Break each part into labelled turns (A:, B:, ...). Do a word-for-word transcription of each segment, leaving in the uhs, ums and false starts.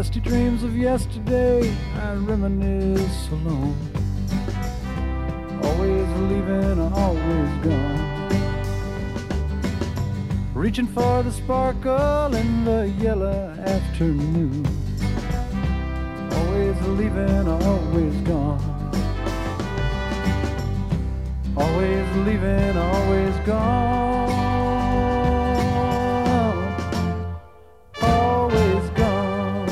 A: Dusty dreams of yesterday, I reminisce alone. Always leaving, always gone. Reaching for the sparkle in the yellow afternoon. Always leaving, always gone. Always leaving, always gone. Always gone.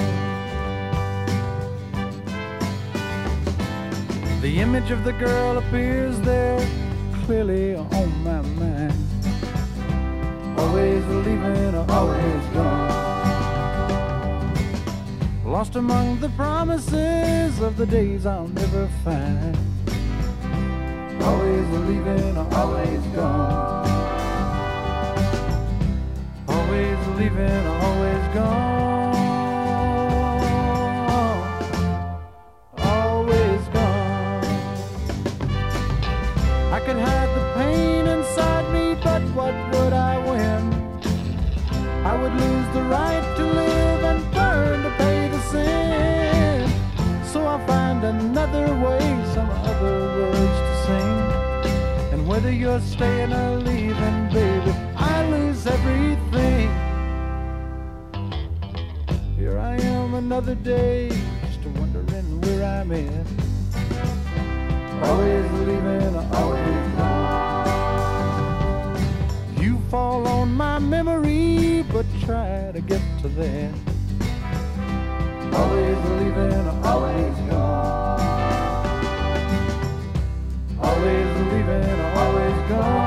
A: The image of the girl appears there clearly on my mind. Always leaving, always gone. Lost among the promises of the days I'll never find. Always leaving, always gone. Always leaving, always gone. Always gone. I could hide the pain inside me, but what would I win? I would lose the right to live and burn to pay the sin. So I'll find another way, some other words to sing. And whether you're staying or leaving, baby, I lose everything. Here I am another day, just wondering where I'm at. Always leaving, always gone. You fall on my memory, but try to get to that. Always leaving, always gone. Always leaving, always gone.